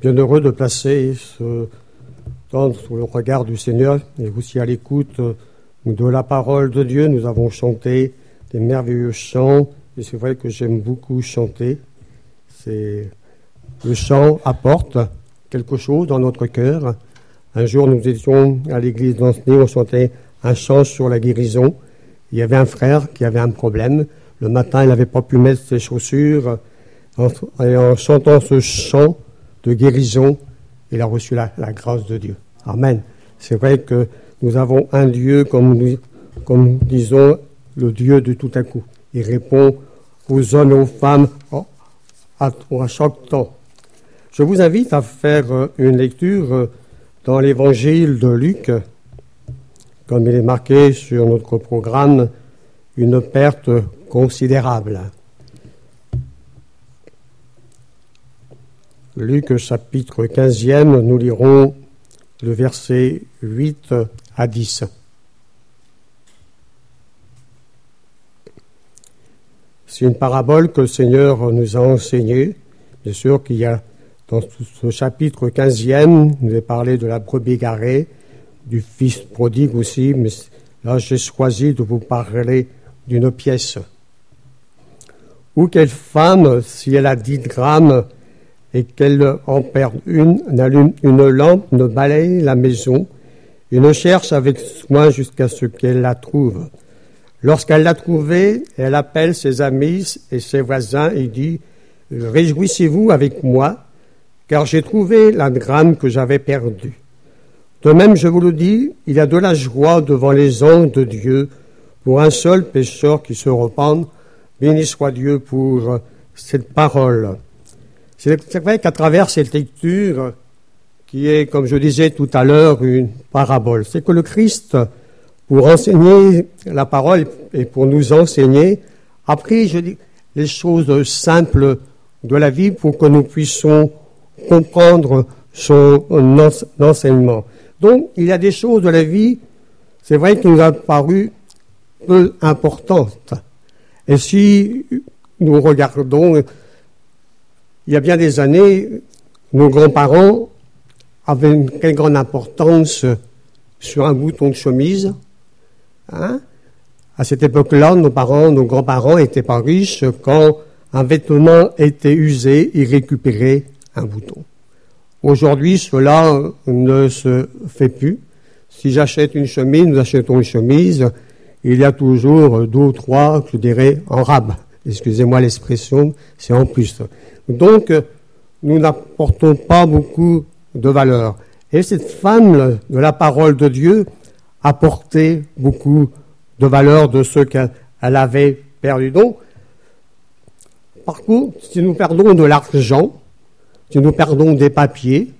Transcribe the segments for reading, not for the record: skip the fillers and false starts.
bien heureux de placer ce temps sous le regard du Seigneur et aussi à l'écoute de la parole de Dieu. Nous avons chanté des merveilleux chants et c'est vrai que j'aime beaucoup chanter. Le chant apporte quelque chose dans notre cœur. Un jour, nous étions à l'église d'Ancenis, on chantait un chant sur la guérison. Il y avait un frère qui avait un problème. Le matin, il n'avait pas pu mettre ses chaussures. Et en chantant ce chant de guérison, il a reçu la grâce de Dieu. Amen. C'est vrai que nous avons un Dieu, comme disons, le Dieu de tout à coup. Il répond aux hommes et aux femmes à chaque temps. Je vous invite à faire une lecture dans l'évangile de Luc, comme il est marqué sur notre programme, une perte considérable. Luc chapitre 15e, nous lirons le verset 8 à 10. C'est une parabole que le Seigneur nous a enseignée. Bien sûr qu'il y a dans ce chapitre 15e, nous a parlé de la brebis égarée, du fils prodigue aussi, mais là j'ai choisi de vous parler d'une pièce. Ou quelle femme, si elle a 10 grammes et qu'elle en perd une, n'allume une lampe, ne balaye la maison et ne cherche avec soin jusqu'à ce qu'elle la trouve. Lorsqu'elle l'a trouvée, elle appelle ses amis et ses voisins et dit « Réjouissez-vous avec moi, car j'ai trouvé la gramme que j'avais perdue. » De même, je vous le dis, il y a de la joie devant les anges de Dieu pour un seul pécheur qui se repent. Béni soit Dieu pour cette parole. C'est vrai qu'à travers cette lecture, qui est, comme je disais tout à l'heure, une parabole, c'est que le Christ, pour enseigner la parole et pour nous enseigner, a pris, je dis, les choses simples de la vie pour que nous puissions comprendre son enseignement. Donc, il y a des choses de la vie, c'est vrai, qui nous ont paru peu importantes. Et si nous regardons, il y a bien des années, nos grands-parents avaient une très grande importance sur un bouton de chemise. À cette époque-là, nos grands-parents n'étaient pas riches. Quand un vêtement était usé, ils récupéraient un bouton. Aujourd'hui, cela ne se fait plus. Si j'achète une chemise, nous achetons une chemise, il y a toujours 2 ou 3, je dirais, en rab. Excusez-moi l'expression, c'est en plus. Donc, nous n'apportons pas beaucoup de valeur. Et cette femme de la parole de Dieu apportait beaucoup de valeur de ce qu'elle avait perdu. Donc, par contre, si nous perdons de l'argent, si nous perdons des papiers,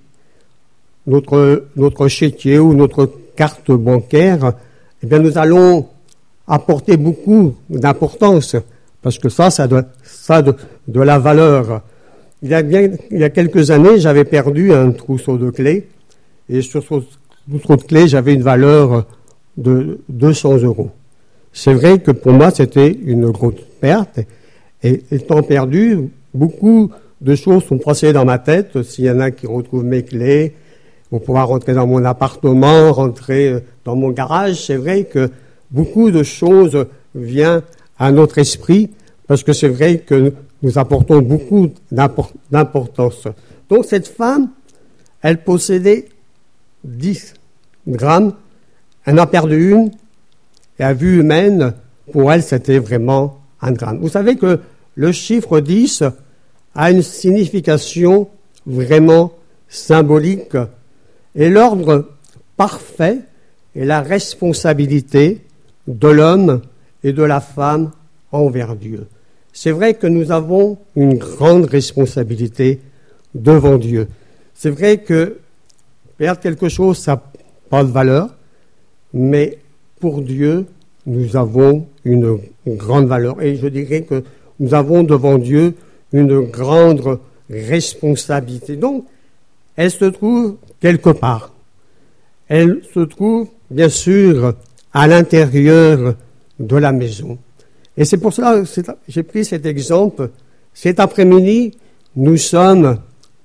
notre chéquier ou notre carte bancaire, eh bien, nous allons apporter beaucoup d'importance, parce que ça a de la valeur. Il y a quelques années, j'avais perdu un trousseau de clés, et sur ce trousseau de clés, j'avais une valeur de 200 €. C'est vrai que pour moi, c'était une grosse perte, et étant perdu, beaucoup de choses sont passées dans ma tête. S'il y en a qui retrouvent mes clés, on pourra rentrer dans mon appartement, rentrer dans mon garage. C'est vrai que beaucoup de choses viennent à notre esprit, parce que c'est vrai que nous apportons beaucoup d'importance. Donc cette femme, elle possédait 10 grammes, elle en a perdu une, et à vue humaine, pour elle, c'était vraiment un gramme. Vous savez que le chiffre 10 a une signification vraiment symbolique, et l'ordre parfait est la responsabilité de l'homme et de la femme envers Dieu. C'est vrai que nous avons une grande responsabilité devant Dieu. C'est vrai que perdre quelque chose, ça n'a pas de valeur, mais pour Dieu, nous avons une grande valeur. Et je dirais que nous avons devant Dieu une grande responsabilité. Donc, elle se trouve quelque part. Elle se trouve, bien sûr, à l'intérieur de la maison. Et c'est pour cela que j'ai pris cet exemple. Cet après-midi, nous sommes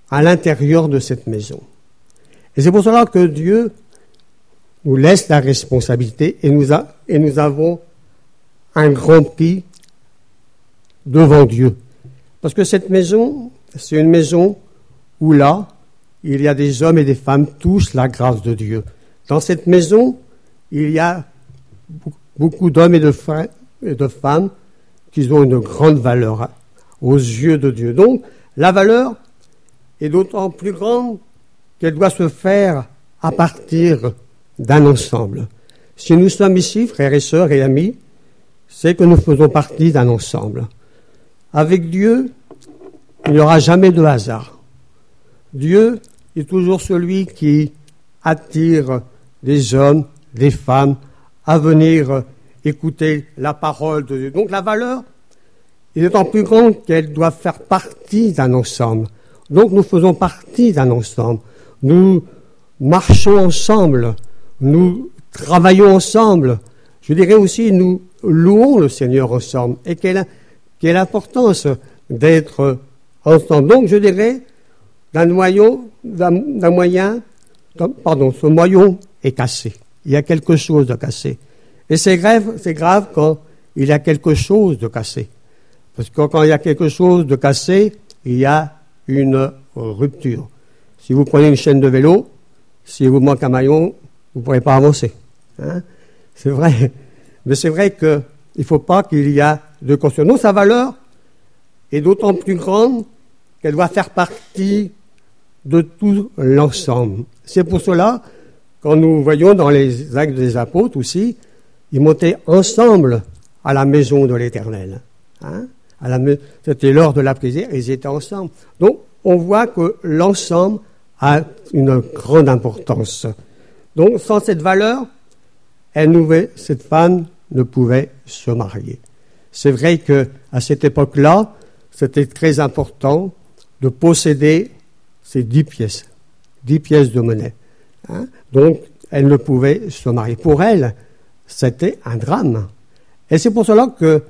à l'intérieur de cette maison. Et c'est pour cela que Dieu nous laisse la responsabilité et nous avons un grand prix devant Dieu. Parce que cette maison, c'est une maison où là, il y a des hommes et des femmes, tous la grâce de Dieu. Dans cette maison, il y a beaucoup d'hommes et de femmes qui ont une grande valeur aux yeux de Dieu. Donc, la valeur est d'autant plus grande qu'elle doit se faire à partir d'un ensemble. Si nous sommes ici, frères et sœurs et amis, c'est que nous faisons partie d'un ensemble. Avec Dieu, il n'y aura jamais de hasard. Dieu est toujours celui qui attire des hommes, des femmes à venir écouter la parole de Dieu. Donc la valeur est d'autant plus grande qu'elle doit faire partie d'un ensemble. Donc nous faisons partie d'un ensemble. Nous marchons ensemble. Nous travaillons ensemble. Je dirais aussi, nous louons le Seigneur ensemble. Et quelle importance d'être ensemble. Donc je dirais, ce moyen est cassé. Il y a quelque chose de cassé. Et c'est grave quand il y a quelque chose de cassé. Parce que quand il y a quelque chose de cassé, il y a une rupture. Si vous prenez une chaîne de vélo, si vous manque un maillon, vous ne pourrez pas avancer. Hein? C'est vrai. Mais c'est vrai qu'il ne faut pas qu'il y ait de construction. Donc sa valeur est d'autant plus grande qu'elle doit faire partie de tout l'ensemble. C'est pour cela, quand nous voyons dans les Actes des Apôtres aussi, ils montaient ensemble à la maison de l'Éternel. Hein? C'était lors de la prière, ils étaient ensemble. Donc, on voit que l'ensemble a une grande importance. Donc, sans cette valeur, cette femme ne pouvait se marier. C'est vrai qu'à cette époque-là, c'était très important de posséder ces 10 pièces de monnaie. Hein? Donc, elle ne pouvait se marier. Pour elle, c'était un drame. Et c'est pour cela que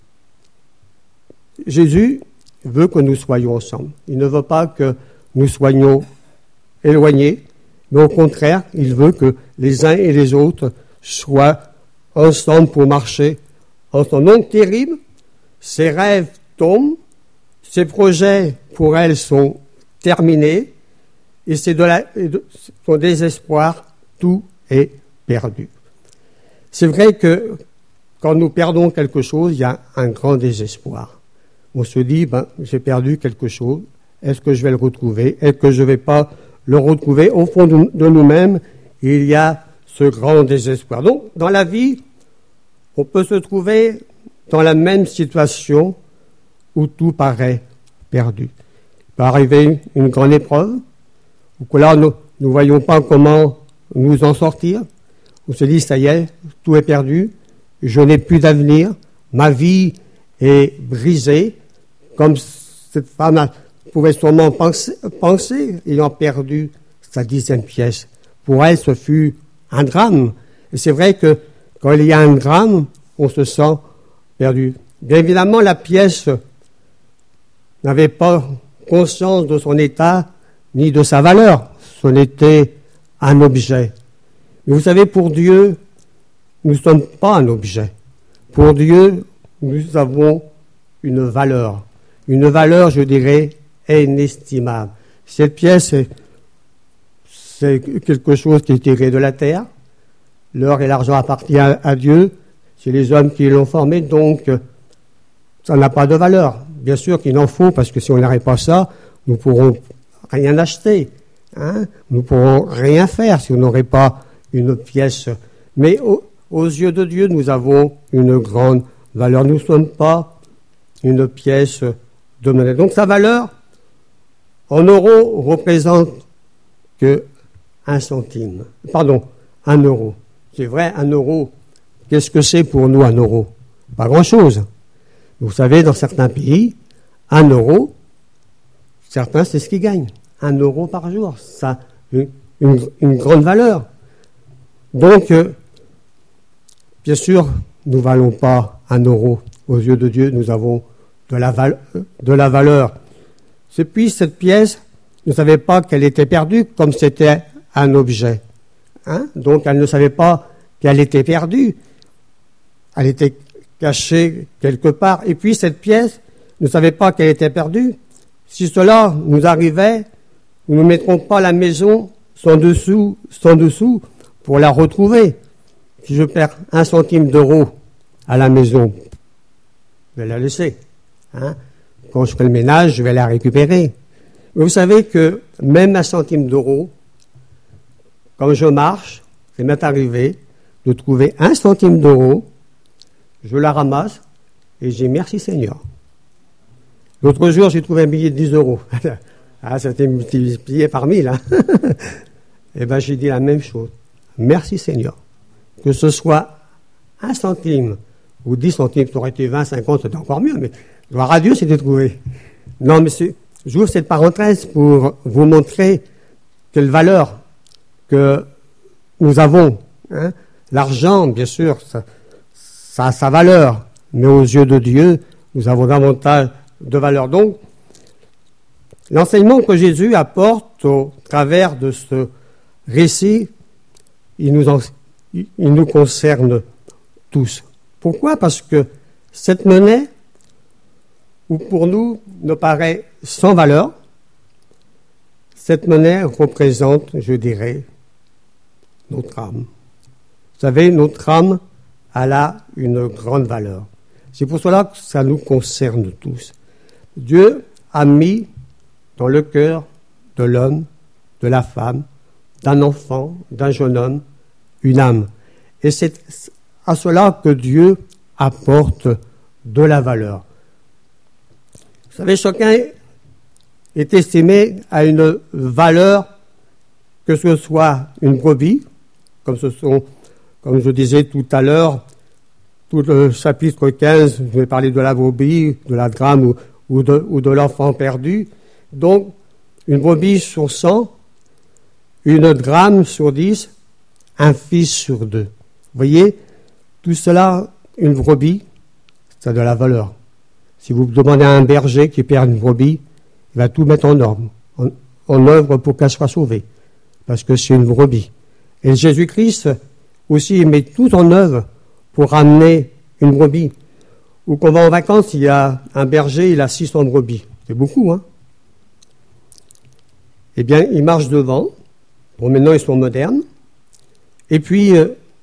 Jésus veut que nous soyons ensemble. Il ne veut pas que nous soyons éloignés, mais au contraire, il veut que les uns et les autres soient ensemble pour marcher ensemble. Donc, terrible, ses rêves tombent, ses projets pour elle sont terminés, et c'est son désespoir, tout est perdu. C'est vrai que quand nous perdons quelque chose, il y a un grand désespoir. On se dit, j'ai perdu quelque chose, est-ce que je vais le retrouver? Est-ce que je ne vais pas le retrouver? Au fond de nous-mêmes, il y a ce grand désespoir. Donc, dans la vie, on peut se trouver dans la même situation où tout paraît perdu. Il peut arriver une grande épreuve, où que là, nous ne voyons pas comment nous en sortir. On se dit, ça y est, tout est perdu, je n'ai plus d'avenir, ma vie est brisée, comme cette femme pouvait sûrement penser, ayant perdu sa 10e pièce. Pour elle, ce fut un drame. Et c'est vrai que quand il y a un drame, on se sent perdu. Bien évidemment, la pièce n'avait pas conscience de son état ni de sa valeur. Ce n'était un objet. Mais vous savez, pour Dieu, nous ne sommes pas un objet. Pour Dieu, nous avons une valeur. Une valeur, je dirais, inestimable. Cette pièce, c'est quelque chose qui est tiré de la terre. L'or et l'argent appartiennent à Dieu. C'est les hommes qui l'ont formé, donc ça n'a pas de valeur. Bien sûr qu'il en faut, parce que si on n'aurait pas ça, nous ne pourrons rien acheter. Hein? Nous ne pourrons rien faire si on n'aurait pas une pièce. Mais aux yeux de Dieu, nous avons une grande valeur. Nous ne sommes pas une pièce de monnaie. Donc sa valeur, en euros, représente que 1 centime. Pardon, 1 euro. C'est vrai, 1 euro. Qu'est-ce que c'est pour nous 1 euro? Pas grand-chose. Vous savez, dans certains pays, 1 euro, certains, c'est ce qu'ils gagnent. 1 euro par jour. Ça a une grande valeur. Donc, bien sûr, nous ne valons pas 1 euro. Aux yeux de Dieu, nous avons de la valeur. Et puis, cette pièce ne savait pas qu'elle était perdue comme c'était un objet. Donc elle ne savait pas qu'elle était perdue. Elle était cachée quelque part. Et puis cette pièce ne savait pas qu'elle était perdue. Si cela nous arrivait, nous ne mettrons pas la maison sans dessous pour la retrouver. Si je perds 1 centime d'euro à la maison, je vais la laisser. Quand je ferai le ménage, je vais la récupérer. Mais vous savez que même 1 centime d'euro, quand je marche, c'est m'est arrivé de trouver 1 centime d'euro, je la ramasse et j'ai merci Seigneur. L'autre jour, j'ai trouvé un billet de 10 euros. C'était multiplié par 1000. Et bien, j'ai dit la même chose. Merci Seigneur. Que ce soit 1 centime ou 10 centimes, ça aurait été 20, 50, c'était encore mieux, mais gloire à Dieu, c'était trouvé. Non, mais j'ouvre cette parenthèse pour vous montrer quelle valeur que nous avons. L'argent, bien sûr, ça a sa valeur, mais aux yeux de Dieu, nous avons davantage de valeur. Donc, l'enseignement que Jésus apporte au travers de ce récit, il nous concerne tous. Pourquoi? Parce que cette monnaie, ou pour nous, nous paraît sans valeur, cette monnaie représente, je dirais, notre âme. Vous savez, notre âme, elle a une grande valeur. C'est pour cela que ça nous concerne tous. Dieu a mis dans le cœur de l'homme, de la femme, d'un enfant, d'un jeune homme, une âme. Et c'est à cela que Dieu apporte de la valeur. Vous savez, chacun est estimé à une valeur, que ce soit une brebis, comme je disais tout à l'heure, tout le chapitre 15, je vais parler de la brebis, de la drame ou de l'enfant perdu. Donc, une brebis sur 100, une drame sur 10, un fils sur 2. Vous voyez, tout cela, une brebis, ça a de la valeur. Si vous demandez à un berger qui perd une brebis, il va tout mettre en œuvre pour qu'elle soit sauvée, parce que c'est une brebis. Et Jésus-Christ aussi, il met tout en œuvre pour ramener une brebis. Ou qu'on va en vacances, il y a un berger, il a 600 brebis. C'est beaucoup, Eh bien, il marche devant. Bon, maintenant, ils sont modernes. Et puis,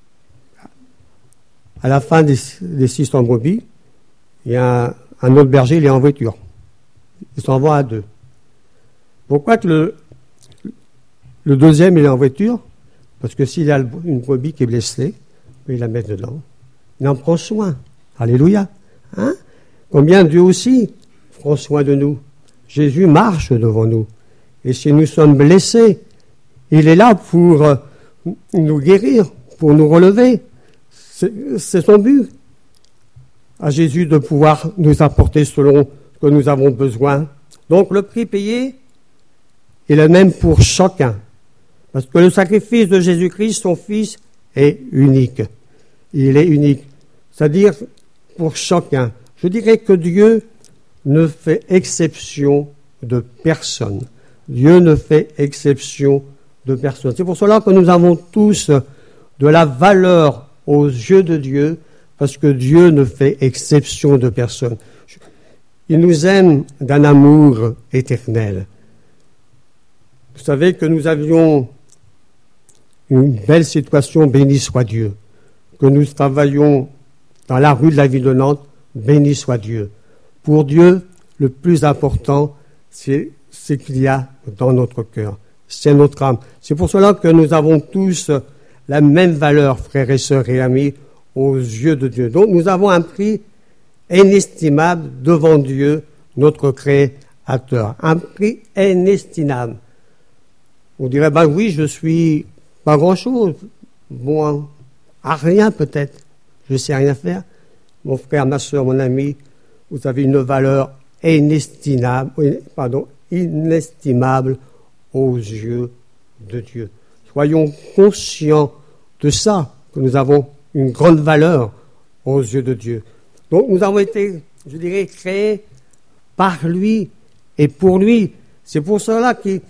à la fin des 600 brebis, il y a un autre berger, il est en voiture. Il s'en va à 2. Pourquoi que le deuxième, il est en voiture? Parce que s'il a une brebis qui est blessée, il la met dedans. Il en prend soin. Alléluia. Combien Dieu aussi prend soin de nous. Jésus marche devant nous. Et si nous sommes blessés, il est là pour nous guérir, pour nous relever. C'est son but à Jésus de pouvoir nous apporter selon ce que nous avons besoin. Donc le prix payé est le même pour chacun. Parce que le sacrifice de Jésus-Christ, son Fils, est unique. Il est unique. C'est-à-dire pour chacun. Je dirais que Dieu ne fait exception de personne. Dieu ne fait exception de personne. C'est pour cela que nous avons tous de la valeur aux yeux de Dieu, parce que Dieu ne fait exception de personne. Il nous aime d'un amour éternel. Vous savez que nous avions une belle situation, béni soit Dieu. Que nous travaillions dans la rue de la ville de Nantes, béni soit Dieu. Pour Dieu, le plus important, c'est ce qu'il y a dans notre cœur. C'est notre âme. C'est pour cela que nous avons tous la même valeur, frères et sœurs et amis, aux yeux de Dieu. Donc nous avons un prix inestimable devant Dieu, notre Créateur. Un prix inestimable. On dirait, oui, je suis pas grand-chose. Bon, à rien peut-être. Je sais rien faire. Mon frère, ma sœur, mon ami, vous avez une valeur inestimable aux yeux de Dieu. Soyons conscients de ça, que nous avons une grande valeur aux yeux de Dieu. Donc nous avons été, je dirais, créés par lui et pour lui. C'est pour cela qu'il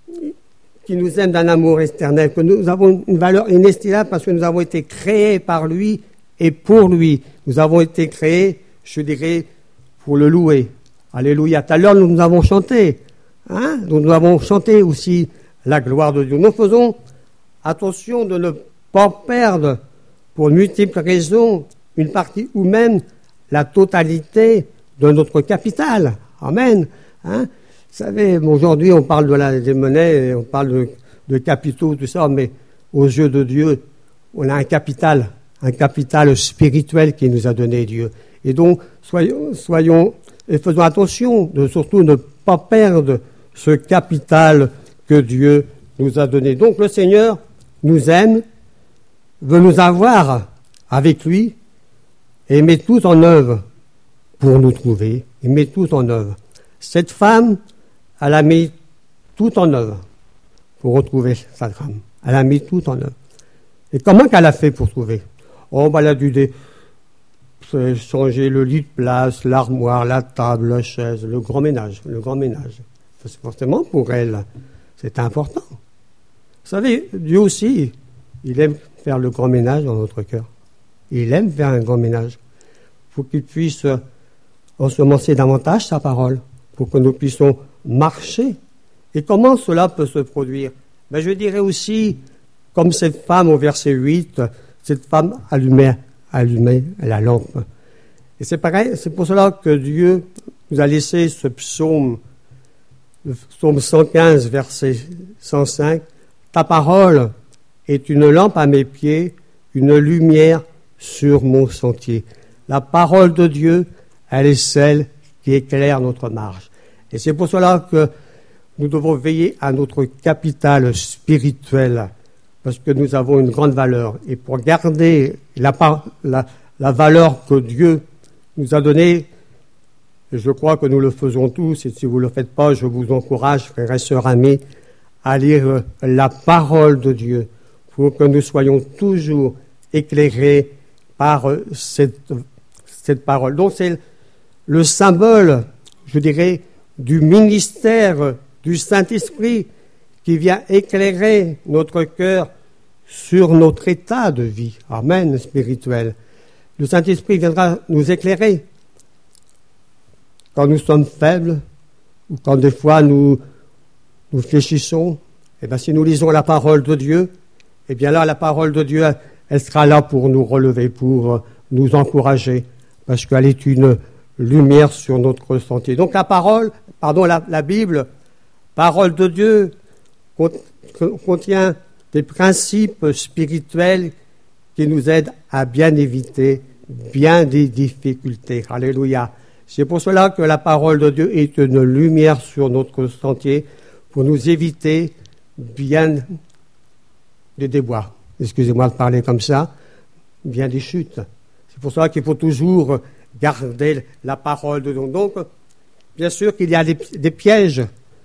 nous aime d'un amour éternel, que nous avons une valeur inestimable parce que nous avons été créés par lui et pour lui. Nous avons été créés, je dirais, pour le louer. Alléluia. Tout à l'heure, nous avons chanté. Nous avons chanté aussi la gloire de Dieu. Nous faisons attention de ne pas perdre, pour multiples raisons, une partie ou même la totalité de notre capital. Amen. Vous savez, aujourd'hui, on parle des monnaies, on parle de capitaux, tout ça, mais aux yeux de Dieu, on a un capital spirituel qui nous a donné Dieu. Et donc, soyons et faisons attention de surtout ne pas perdre ce capital que Dieu nous a donné. Donc, le Seigneur nous aime, veut nous avoir avec lui et met tout en œuvre pour nous trouver. Il met tout en œuvre. Cette femme, elle a mis tout en œuvre pour retrouver sa femme. Elle a mis tout en œuvre. Et comment qu'elle a fait pour trouver? Elle a dû changer le lit de place, l'armoire, la table, la chaise, le grand ménage. C'est forcément pour elle. C'est important. Vous savez, Dieu aussi, il aime faire le grand ménage dans notre cœur. Il aime faire un grand ménage. Il faut qu'il puisse ensemencer davantage sa parole, pour que nous puissions marcher. Et comment cela peut se produire? Je dirais aussi, comme cette femme au verset 8, cette femme allumait la lampe. Et c'est pareil, c'est pour cela que Dieu nous a laissé ce psaume, le psaume 115, verset 105. Ta parole est une lampe à mes pieds, une lumière sur mon sentier. La parole de Dieu, elle est celle qui éclaire notre marche. Et c'est pour cela que nous devons veiller à notre capital spirituel, parce que nous avons une grande valeur. Et pour garder la valeur que Dieu nous a donnée, et je crois que nous le faisons tous, et si vous ne le faites pas, je vous encourage, frères et sœurs amis, à lire la parole de Dieu, pour que nous soyons toujours éclairés par cette parole. Donc c'est le symbole, je dirais, du ministère du Saint-Esprit qui vient éclairer notre cœur sur notre état de vie. Amen, spirituel. Le Saint-Esprit viendra nous éclairer quand nous sommes faibles ou quand des fois nous fléchissons. Si nous lisons la parole de Dieu, là, la parole de Dieu, elle sera là pour nous relever, pour nous encourager, parce qu'elle est une lumière sur notre sentier. Donc la Bible, parole de Dieu, contient des principes spirituels qui nous aident à bien éviter bien des difficultés. Alléluia. C'est pour cela que la parole de Dieu est une lumière sur notre sentier pour nous éviter bien des déboires. Excusez-moi de parler comme ça, bien des chutes. C'est pour cela qu'il faut toujours garder la parole de Dieu. Donc, bien sûr qu'il y a des pièges,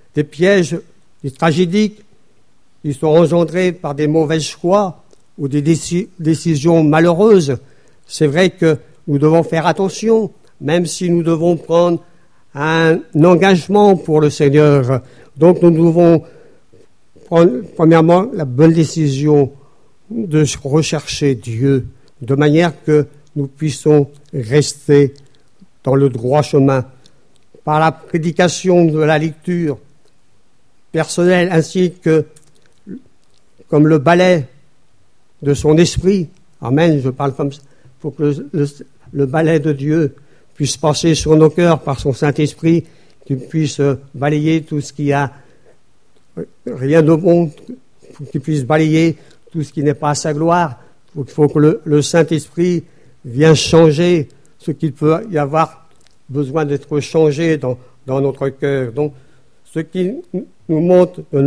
des tragédies qui sont engendrés par des mauvais choix ou des décisions malheureuses. C'est vrai que nous devons faire attention, même si nous devons prendre un engagement pour le Seigneur. Donc nous devons prendre premièrement la bonne décision de rechercher Dieu, de manière que nous puissions rester dans le droit chemin. Par la prédication de la lecture personnelle, ainsi que comme le balai de son esprit. Amen, je parle comme ça. Il faut que le balai de Dieu puisse passer sur nos cœurs par son Saint-Esprit, qu'il puisse balayer tout ce qui a rien de bon, qu'il puisse balayer tout ce qui n'est pas à sa gloire. Il faut que le Saint-Esprit vienne changer ce qu'il peut y avoir besoin d'être changé dans notre cœur. Donc, ce qui nous montre de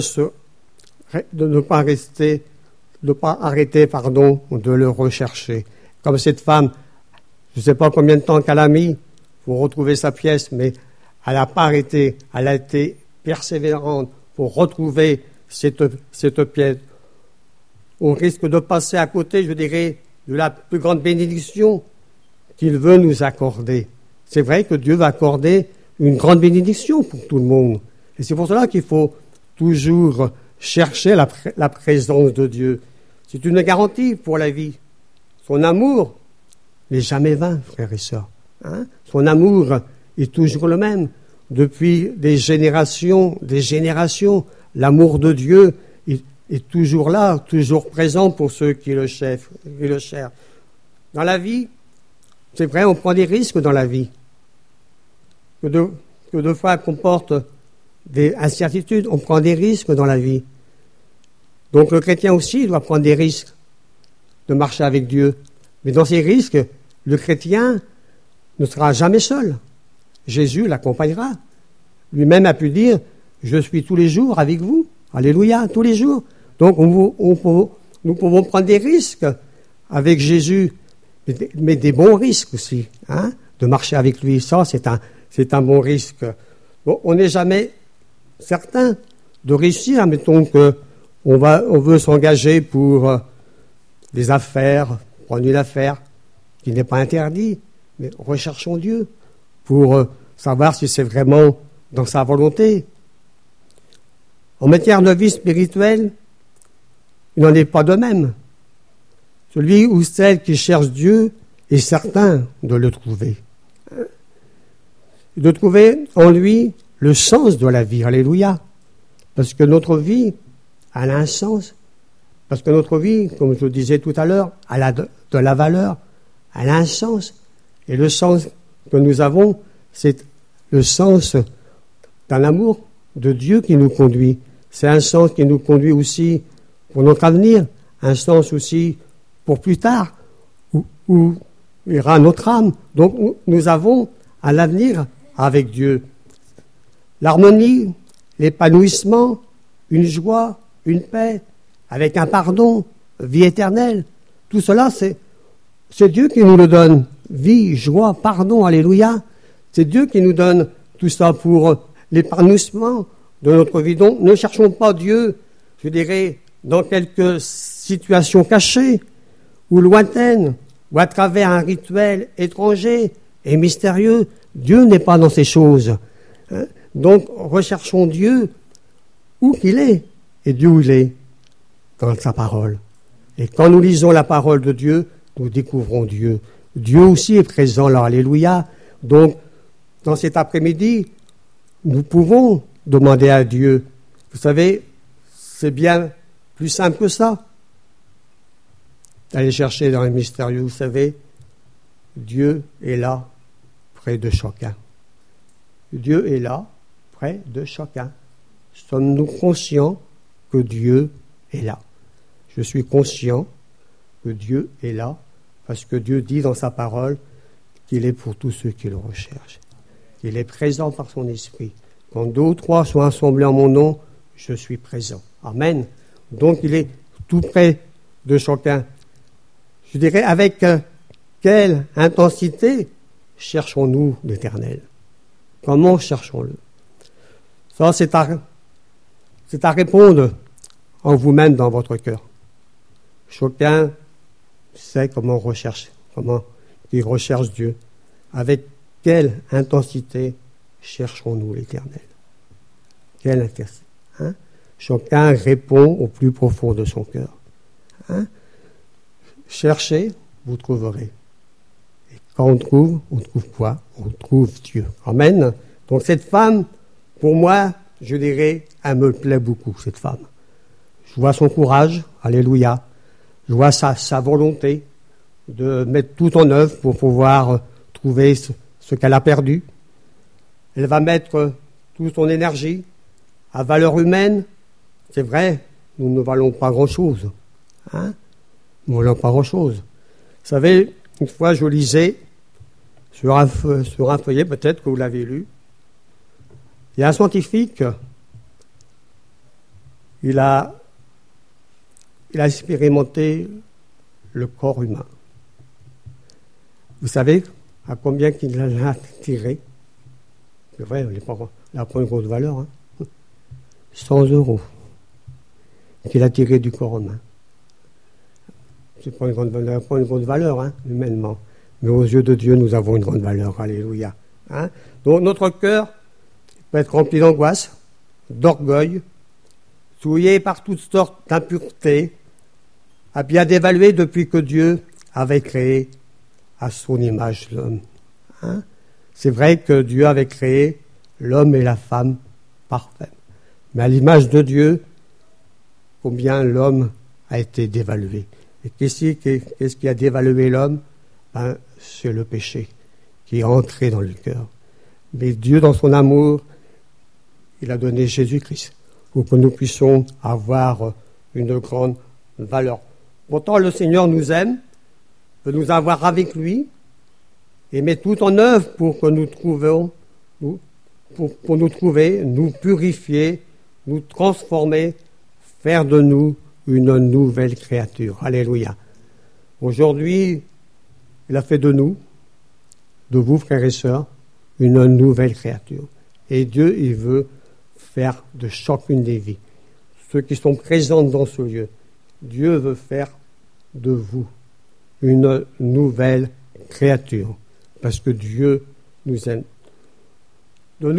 ne pas arrêter, de le rechercher. Comme cette femme, je ne sais pas combien de temps qu'elle a mis pour retrouver sa pièce, mais elle n'a pas arrêté, elle a été persévérante pour retrouver cette pièce. On risque de passer à côté, je dirais, de la plus grande bénédiction qu'il veut nous accorder. C'est vrai que Dieu va accorder une grande bénédiction pour tout le monde. Et c'est pour cela qu'il faut toujours chercher la présence de Dieu. C'est une garantie pour la vie. Son amour n'est jamais vain, frères et sœurs. Son amour est toujours le même. Depuis des générations, l'amour de Dieu est toujours là, toujours présent pour ceux qui le cherchent. Dans la vie, c'est vrai, on prend des risques dans la vie. Que deux fois comporte des incertitudes, on prend des risques dans la vie. Donc le chrétien aussi doit prendre des risques de marcher avec Dieu. Mais dans ces risques, le chrétien ne sera jamais seul. Jésus l'accompagnera. Lui-même a pu dire, je suis tous les jours avec vous. Alléluia, tous les jours. Donc nous pouvons prendre des risques avec Jésus, mais des bons risques aussi, de marcher avec lui. Ça, c'est un bon risque. Bon, on n'est jamais certain de réussir. Mettons qu'on veut s'engager pour des affaires, prendre une affaire qui n'est pas interdite, mais recherchons Dieu pour savoir si c'est vraiment dans sa volonté. En matière de vie spirituelle, il n'en est pas de même. Celui ou celle qui cherche Dieu est certain de le trouver. De trouver en lui le sens de la vie. Alléluia. Parce que notre vie, elle a un sens. Parce que notre vie, comme je le disais tout à l'heure, elle a de la valeur. Elle a un sens. Et le sens que nous avons, c'est le sens d'un amour de Dieu qui nous conduit. C'est un sens qui nous conduit aussi pour notre avenir, un sens aussi pour plus tard, où ira notre âme. Donc nous avons un avenir avec Dieu. L'harmonie, l'épanouissement, une joie, une paix, avec un pardon, vie éternelle. Tout cela, c'est Dieu qui nous le donne. Vie, joie, pardon, alléluia. C'est Dieu qui nous donne tout ça pour l'épanouissement de notre vie. Donc ne cherchons pas Dieu, je dirais, dans quelques situations cachées ou lointaines, ou à travers un rituel étranger et mystérieux. Dieu n'est pas dans ces choses. Donc recherchons Dieu où qu'il est. Et Dieu où il est, dans sa parole. Et quand nous lisons la parole de Dieu, nous découvrons Dieu. Dieu aussi est présent là, alléluia. Donc, dans cet après-midi, nous pouvons demander à Dieu. Vous savez, c'est bien plus simple que ça. D'aller chercher dans les mystérieux, vous savez, Dieu est là, près de chacun. Dieu est là, près de chacun. Sommes-nous conscients que Dieu est là? Je suis conscient que Dieu est là, parce que Dieu dit dans sa parole qu'il est pour tous ceux qui le recherchent. Qu'il est présent par son esprit. Quand 2 ou 3 sont assemblés en mon nom, je suis présent. Amen. Donc il est tout près de chacun. Je dirais, avec quelle intensité cherchons-nous l'Éternel? Comment cherchons-le? Ça, c'est à répondre en vous-même dans votre cœur. Chacun sait comment il recherche Dieu. Avec quelle intensité cherchons-nous l'Éternel? Quelle intensité, Chacun répond au plus profond de son cœur. Cherchez, vous trouverez. Et quand on trouve quoi? On trouve Dieu. Amen. Donc cette femme, pour moi, je dirais, elle me plaît beaucoup, cette femme. Je vois son courage, alléluia. Je vois sa volonté de mettre tout en œuvre pour pouvoir trouver ce qu'elle a perdu. Elle va mettre toute son énergie à valeur humaine. C'est vrai, nous ne valons pas grand-chose. Nous ne valons pas grand-chose. Vous savez, une fois je lisais sur un feuillet, peut-être que vous l'avez lu, il y a un scientifique, il a expérimenté le corps humain. Vous savez à combien qu'il l'a tiré? C'est vrai, il n'a pas une grosse valeur. 100 € qu'il a tiré du corps humain. C'est pas une grande valeur, humainement. Mais aux yeux de Dieu, nous avons une grande valeur. Alléluia. Donc notre cœur peut être rempli d'angoisse, d'orgueil, souillé par toutes sortes d'impuretés, a bien évalué depuis que Dieu avait créé à son image l'homme. Hein? C'est vrai que Dieu avait créé l'homme et la femme parfaits. Mais à l'image de Dieu, combien l'homme a été dévalué. Et qu'est-ce qui a dévalué l'homme? C'est le péché qui est entré dans le cœur. Mais Dieu, dans son amour, il a donné Jésus-Christ pour que nous puissions avoir une grande valeur. Pourtant, le Seigneur nous aime, veut nous avoir avec lui, et met tout en œuvre pour que nous trouvions, pour nous trouver, nous purifier, nous transformer, faire de nous une nouvelle créature. Alléluia. Aujourd'hui, il a fait de nous, de vous, frères et sœurs, une nouvelle créature. Et Dieu, il veut faire de chacune des vies, ceux qui sont présents dans ce lieu, Dieu veut faire de vous une nouvelle créature, parce que Dieu nous aime. De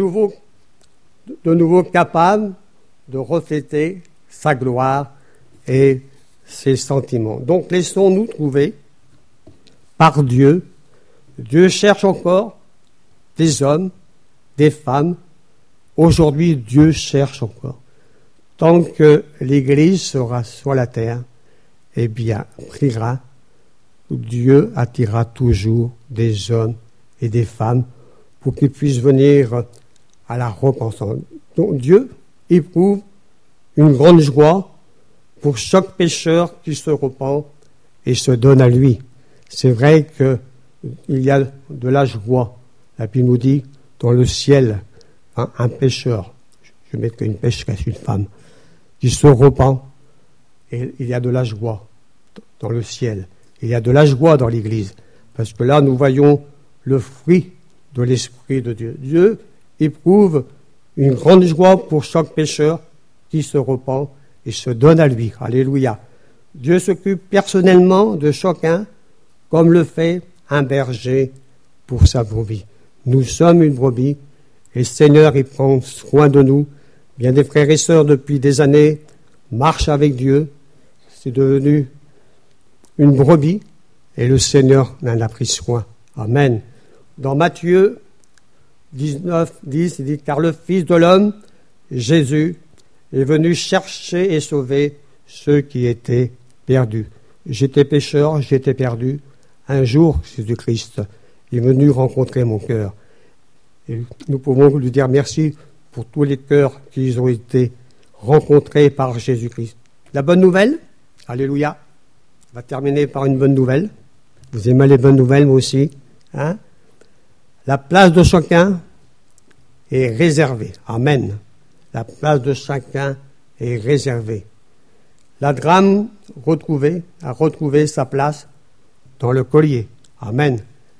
nouveau capable de refléter sa gloire et ses sentiments. Donc laissons-nous trouver par Dieu. Dieu cherche encore des hommes, des femmes. Aujourd'hui, Dieu cherche encore. Tant que l'Église sera sur la terre, eh bien, priera, Dieu attirera toujours des hommes et des femmes pour qu'ils puissent venir à la repentance. Donc Dieu éprouve une grande joie pour chaque pécheur qui se repent et se donne à lui. C'est vrai qu'il y a de la joie. La Bible nous dit, dans le ciel, un pécheur, je mettrai une pécheresse, une femme, qui se repent, et il y a de la joie dans le ciel. Il y a de la joie dans l'Église, parce que là, nous voyons le fruit de l'Esprit de Dieu. Dieu éprouve une grande joie pour chaque pécheur qui se repent et se donne à lui. Alléluia. Dieu s'occupe personnellement de chacun, comme le fait un berger pour sa brebis. Nous sommes une brebis, et le Seigneur, il prend soin de nous. Bien des frères et sœurs, depuis des années, marchent avec Dieu. C'est devenu une brebis, et le Seigneur en a pris soin. Amen. Dans Matthieu 19, 10, il dit, car le Fils de l'homme, Jésus, est venu chercher et sauver ceux qui étaient perdus. J'étais pécheur, j'étais perdu. Un jour, Jésus-Christ est venu rencontrer mon cœur. Et nous pouvons lui dire merci pour tous les cœurs qui ont été rencontrés par Jésus-Christ. La bonne nouvelle, alléluia, on va terminer par une bonne nouvelle. Vous aimez les bonnes nouvelles, moi aussi. Hein? La place de chacun est réservée. Amen. La place de chacun est réservée. La drame a retrouvé sa place dans le collier. Amen.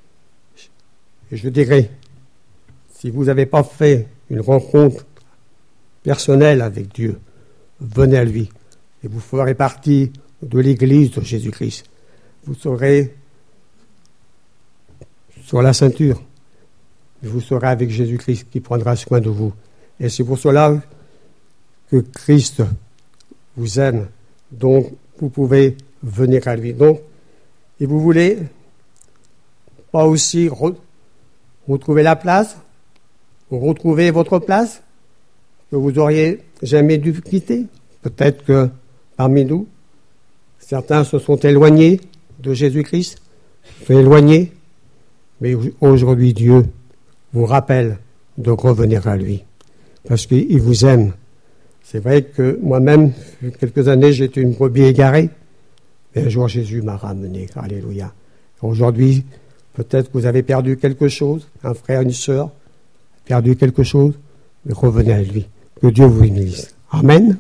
Et je dirais, si vous n'avez pas fait une rencontre personnelle avec Dieu, venez à lui et vous ferez partie de l'Église de Jésus-Christ. Vous serez sur la ceinture. Vous serez avec Jésus-Christ qui prendra soin de vous. Et c'est pour cela que Christ vous aime. Donc, vous pouvez venir à lui. Donc, et vous voulez pas aussi retrouver la place, retrouver votre place que vous auriez jamais dû quitter. Peut-être que parmi nous, certains se sont éloignés de Jésus-Christ, se sont éloignés, mais aujourd'hui Dieu vous rappelle de revenir à lui, parce qu'il vous aime. C'est vrai que moi-même, depuis quelques années, j'étais une brebis égarée, mais un jour Jésus m'a ramené. Alléluia. Aujourd'hui, peut-être que vous avez perdu quelque chose, un frère, une sœur, perdu quelque chose, mais revenez à lui. Que Dieu vous bénisse. Amen.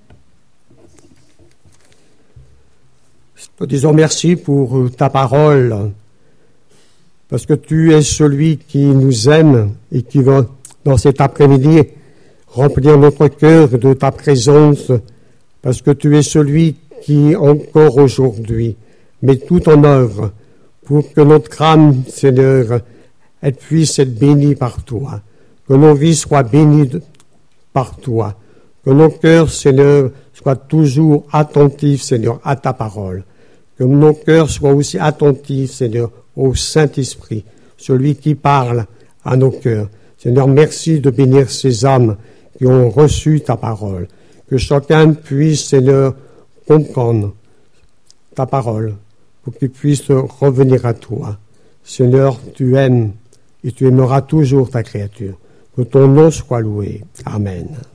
Nous disons merci pour ta parole, parce que tu es celui qui nous aime et qui va, dans cet après-midi, remplir notre cœur de ta présence, parce que tu es celui qui, encore aujourd'hui, met tout en œuvre pour que notre âme, Seigneur, elle puisse être bénie par toi, que nos vies soient bénies par toi. Que nos cœurs, Seigneur, soient toujours attentifs, Seigneur, à ta parole. Que nos cœurs soient aussi attentifs, Seigneur, au Saint-Esprit, celui qui parle à nos cœurs. Seigneur, merci de bénir ces âmes qui ont reçu ta parole. Que chacun puisse, Seigneur, comprendre ta parole pour qu'il puisse revenir à toi. Seigneur, tu aimes et tu aimeras toujours ta créature. Que ton nom soit loué. Amen.